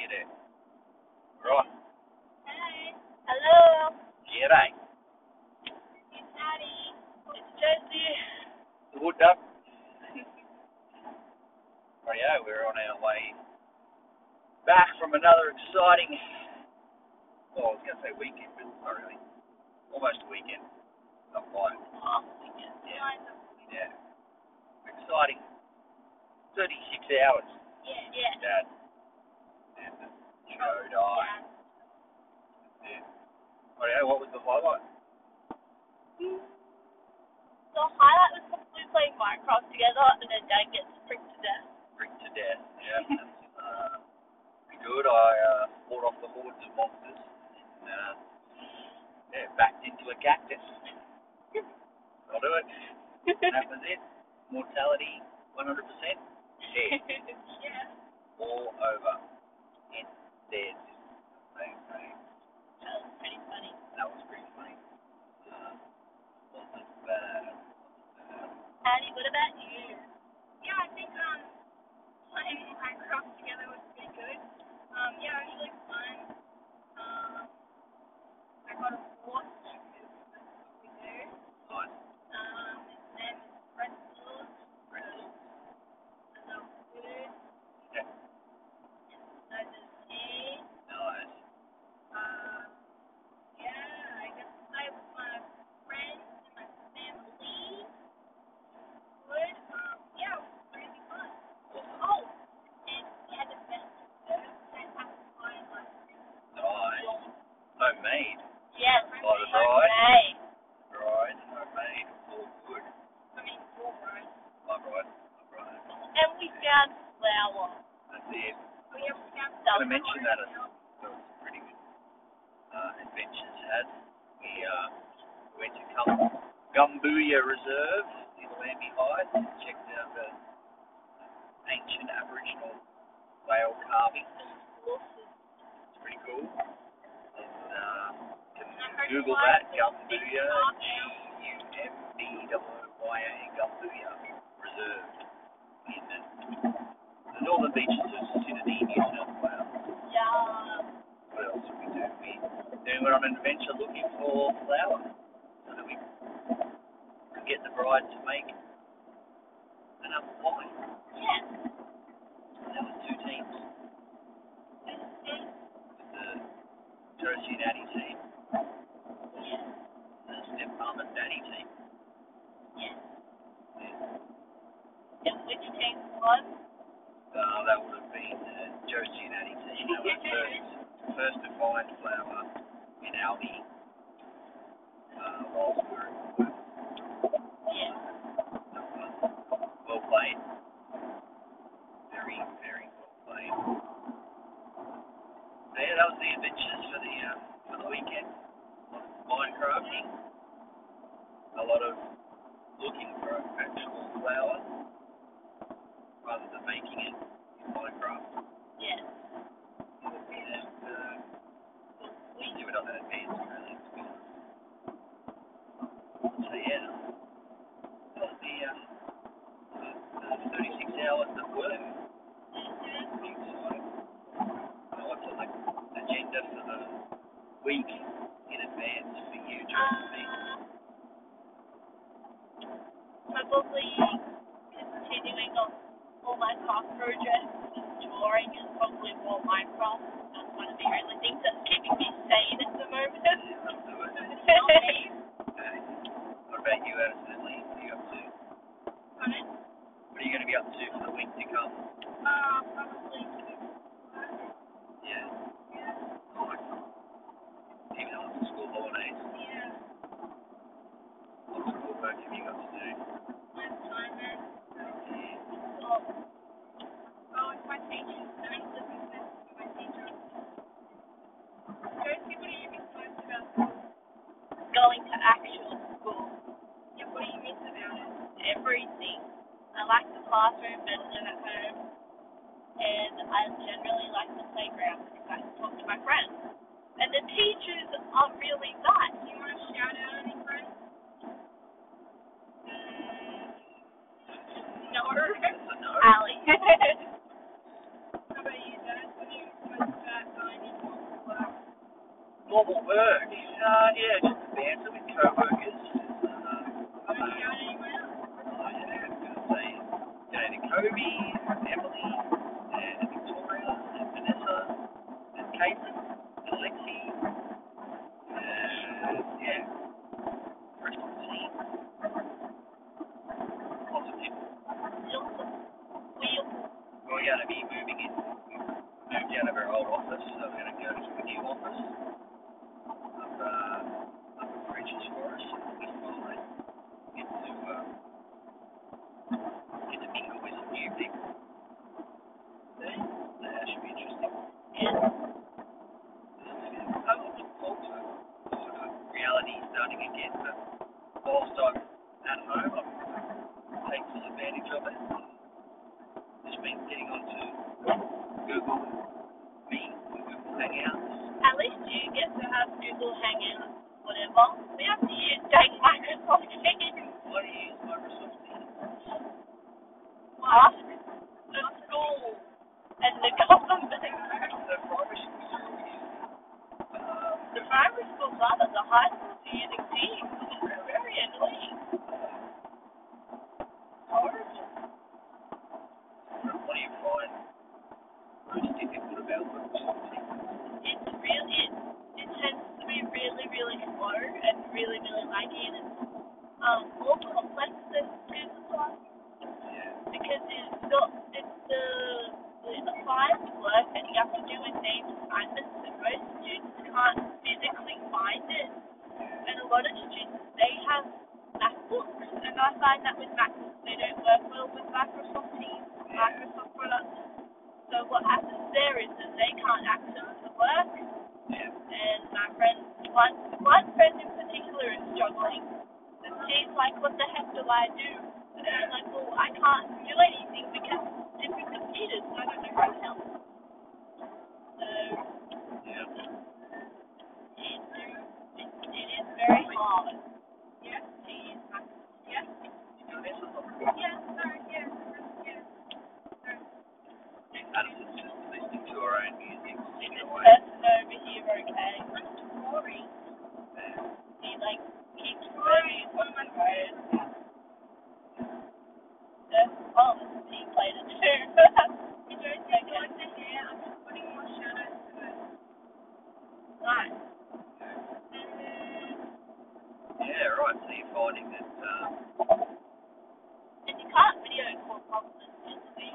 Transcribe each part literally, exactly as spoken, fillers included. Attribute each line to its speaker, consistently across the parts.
Speaker 1: you there. Right.
Speaker 2: Hey. Hello.
Speaker 1: G'day.
Speaker 2: It's Addie. It's Josie.
Speaker 1: The wood duck. Rightio, we're on our way back from another exciting, well, I was going to say weekend, but not really. Almost a weekend. Not quite.
Speaker 2: Half weekend.
Speaker 1: Yeah. Yeah. Exciting. thirty-six hours.
Speaker 2: Yeah. Yeah.
Speaker 1: Dad. And the show died. Yeah. Rightio, what was the highlight?
Speaker 2: The highlight was probably playing Minecraft together, and then Dad gets pricked to death.
Speaker 1: Bricked to death. Yeah. That's uh, pretty good. I uh, fought off the hordes of monsters. And, uh, yeah, backed into a cactus. I'll do it. That was it. Mortality, one hundred percent. Dead.
Speaker 2: Yeah.
Speaker 1: All over. It's dead. Bang, bang.
Speaker 2: That was pretty funny.
Speaker 1: That was pretty funny. Uh, wasn't bad. Uh,
Speaker 2: Addie, what about you?
Speaker 3: Yeah, I think um playing Minecraft together was pretty good. Um, yeah, it was really fun. Um, I got a horse because that's what we do.
Speaker 1: nice.
Speaker 3: Um, his name is Pretzels.
Speaker 1: Pretzels.
Speaker 3: And that was good.
Speaker 1: Yeah.
Speaker 3: So did he.
Speaker 1: Nice.
Speaker 3: Um, yeah, I got to play with my friends and my family. Good. Um, yeah, it was really fun.
Speaker 1: Awesome.
Speaker 3: Oh, and we had the best dessert. Fantastic wine last night.
Speaker 1: Nice. Homemade.
Speaker 2: Yes.
Speaker 1: By the bride.
Speaker 2: Okay.
Speaker 1: Bride. Homemade. All good.
Speaker 3: I mean, your bride.
Speaker 1: My bride. My bride.
Speaker 2: And we found flour.
Speaker 1: That's it.
Speaker 3: We have found
Speaker 1: I'm going to mention that as there was some pretty good uh, adventures had. We uh, went to Gum- Gumbuya Reserve in Lambie Heights and checked out the ancient Aboriginal whale carving. It's pretty cool. And uh, you can Google that, Gumbuya, G U M B O O Y A, Gumbuya Reserve in the northern beaches of Sydney, New South Wales.
Speaker 2: Yeah.
Speaker 1: What else did we do? We then went on an adventure looking for flour so that we could get the bride to make enough wine.
Speaker 2: Yeah.
Speaker 1: And there was two teams. With the Josie and Addie team,
Speaker 2: Yeah.
Speaker 1: the stepmom and daddy team.
Speaker 2: Yeah.
Speaker 1: Yeah.
Speaker 2: And which team won?
Speaker 1: Uh, that would have been the Josie and Addie team. They were first, first to find flour in Aldi uh, whilst we were in work.
Speaker 2: Yeah.
Speaker 1: Well played. Very, very well played. So yeah, that was the adventures for the uh, for the weekend. A lot of Minecrafting, a lot of looking for actual flour rather than making it in Minecraft.
Speaker 2: Yeah.
Speaker 1: And uh, we do it on that advanced really, to be honest. So yeah, that was the, uh, the, the thirty-six hours that were. Pretty exciting. Uh, what's on the agenda for the week in advance for you, Josephine?
Speaker 2: Uh, probably continuing on all my craft projects and drawing and probably more Minecraft. That's one of the only things that's keeping me sane at the moment.
Speaker 1: Yeah, I'll do it. Okay. What about you, Addison? What are you up to?
Speaker 3: Pardon?
Speaker 1: What are you going to be up to for the week to come?
Speaker 3: Uh, probably two.
Speaker 1: Yeah.
Speaker 3: Yeah.
Speaker 1: Nice. Even though it's school holidays,
Speaker 3: Yeah.
Speaker 1: what school work have you got to do?
Speaker 3: My assignment.
Speaker 1: Yeah.
Speaker 3: Oh, oh, it's my teacher. I mean, this is this is my teacher. Josie, what do you miss most about school?
Speaker 2: Going to actual school.
Speaker 3: Yeah, what do you miss about it?
Speaker 2: Everything. I like the classroom better than at home. And I generally like the playground because I can talk to my friends. And the teachers are really nice.
Speaker 3: Do you want to shout out any friends?
Speaker 2: No.
Speaker 1: That's a no.
Speaker 2: Allie.
Speaker 3: How about you, Dad? What do you miss most
Speaker 1: Ruby, and Emily, and Victoria, and Vanessa, and Caitlin, and Lexi, and yeah, the rest of the team. Lots of people. We're going to be moving in. We moved out of our old office, so we're going to go to a new office up, uh, up at Bridges Forest. It'll be fine. Get to, uh, get to mingle with some new people. That should be interesting. Yeah. I'm looking forward to it. Uh, reality is starting again, but whilst I'm at home, I'm taking full advantage of it. Just been getting onto Google Meet, Google Hangouts.
Speaker 2: At least you get to have Google Hangouts, whatever. We have to use dang Microsoft Teams.
Speaker 1: Why do you use Microsoft Teams?
Speaker 2: Ask the school and the government.
Speaker 1: The primary schools are all using it. Um,
Speaker 2: The primary schools are, but the high schools are using Teams, which is very annoying. Horrible.
Speaker 1: what do you find most difficult about Microsoft Teams?
Speaker 2: It's really, it, it tends to be really, really slow and really, really laggy, and it's um, more complex than Google Classroom
Speaker 1: Yeah.
Speaker 2: because it's got, it's the, the assigned work that you have to do with named assignments, and most students can't physically find it. And a lot of students, they have MacBooks, and I find that with MacBooks, they don't work well with Microsoft Teams, Microsoft products. So what happens there is that they can't access the work,
Speaker 1: Yeah.
Speaker 2: and my friend, one, one friend in particular is struggling, and she's like, what the heck do I do? And I'm like, well, I can't do anything because different computers, so I don't know how to help. So,
Speaker 1: Yeah.
Speaker 2: it, it, it is very hard. Yes, to use Microsoft. Yes.
Speaker 1: You know, this is a
Speaker 3: Yes, sir, yes, yes.
Speaker 1: Addison's just listening to our own music, singing
Speaker 2: This
Speaker 1: away.
Speaker 2: person over here, okay? I'm sorry.
Speaker 1: Yeah.
Speaker 2: He, like, keeps moving on my toes. Uh, oh, he played it too.
Speaker 3: You don't
Speaker 2: Okay.
Speaker 3: just like the hair, I'm just putting more shadows to it.
Speaker 2: Nice.
Speaker 1: Yeah, right. So you're finding that, um,
Speaker 2: And you can't video call properly, see?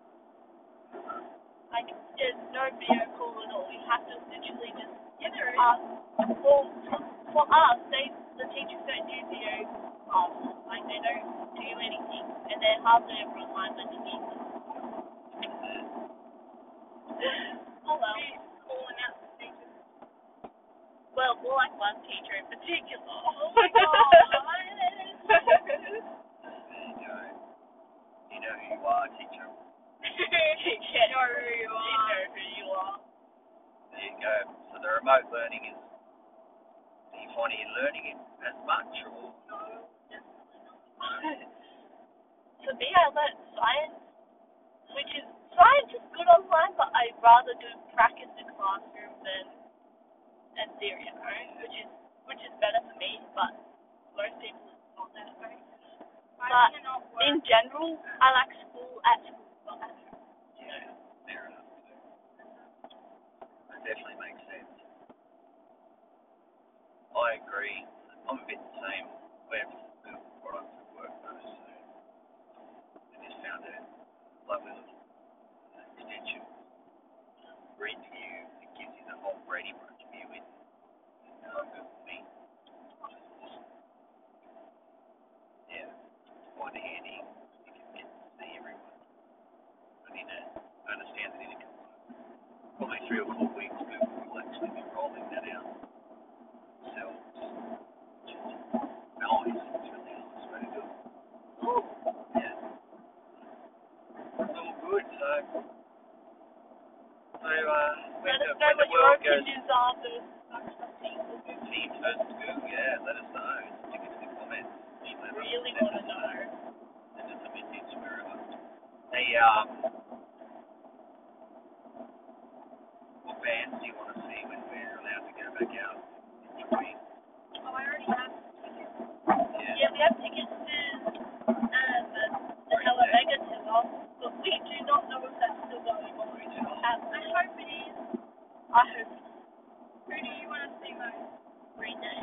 Speaker 2: Like, there's no video call at all. You have to literally just
Speaker 3: Yeah, there is.
Speaker 2: ask. Well, for, for us, they, the teachers don't do video classes. Like, they don't do anything. And they're hardly ever online when you need them. Oh, well.
Speaker 3: She's calling out the teachers.
Speaker 2: Well, more like one teacher in particular.
Speaker 3: Oh my god.
Speaker 1: there you go. You know who you are, teacher.
Speaker 2: You know who you are. You know who you are.
Speaker 1: There you go. So the remote learning is, are you finding you're learning it as much, or?
Speaker 2: No, definitely not. For me, I learned science, which is, science is good online, but I'd rather do practice in classroom than, than theory at home, which is, which is better for me, but most people it's not that great. But in general, I like school at school, not at home.
Speaker 1: Yeah, fair enough. That definitely makes sense. I agree. I'm a bit the same. We have built products at work though, so I just found a lovely little extension. Read view. It gives you the whole Brady Bunch view in uh, Google Meet. Which is awesome. Yeah, it's quite handy. You can get to see everyone. I mean, I understand that in a couple of, probably three or four weeks, Google will actually be rolling that out themselves. Which is nice. It's really nice way to do it.
Speaker 2: Ooh,
Speaker 1: Yeah. It's all good. So, so uh, when
Speaker 2: let
Speaker 1: the,
Speaker 2: us know
Speaker 1: when the
Speaker 2: what your
Speaker 1: world goes
Speaker 2: opinions are for Microsoft Teams.
Speaker 1: Teams versus Google, yeah, let us know. Stick it in the comments.
Speaker 2: We
Speaker 1: Let us-
Speaker 2: really
Speaker 1: let
Speaker 2: want to
Speaker 1: us
Speaker 2: know.
Speaker 1: Send us some idiots wherever. Hey, um, what bands do you want to see when we're allowed to go back out enjoying?
Speaker 3: Oh, I already have.
Speaker 1: Yeah.
Speaker 2: Yeah, we have tickets to uh, the, the Hello Mega tour booked
Speaker 3: hope it is.
Speaker 2: I hope
Speaker 3: Who do you want to see most?
Speaker 2: Green Day.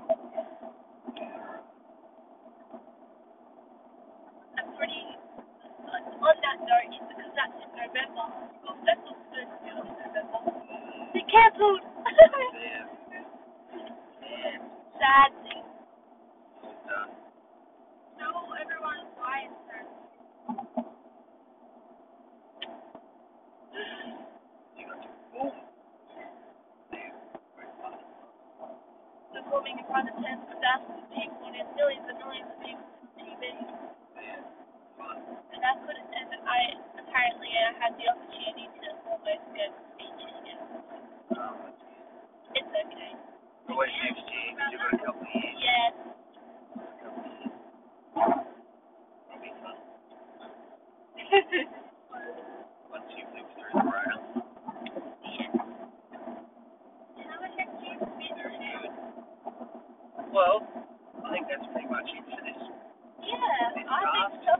Speaker 2: I'm pretty, uh, on that note, because that's in November, well, that's not supposed to be on in November. They cancelled!
Speaker 1: Yeah. Yeah.
Speaker 2: Sad thing.
Speaker 1: All done.
Speaker 3: Tell everyone why it's so.
Speaker 1: You got to perform. Yeah. Very fun.
Speaker 2: Performing in front of tens of thousands of people and there's millions and millions of people on T V.
Speaker 1: Yeah. Fun.
Speaker 2: And I could, and I apparently I had the opportunity to almost go to the beach again.
Speaker 1: Oh, that's good.
Speaker 2: It's okay.
Speaker 1: Always next year, because you've got a couple of years.
Speaker 2: Yeah.
Speaker 1: A couple of years. It'll be fun. Once you've lived through the rail.
Speaker 2: Yeah.
Speaker 3: How much next year will be
Speaker 1: Very
Speaker 3: now?
Speaker 1: good. Well, I think that's pretty much it for this.
Speaker 2: Yeah,
Speaker 1: This
Speaker 2: I think
Speaker 1: draft.
Speaker 2: so.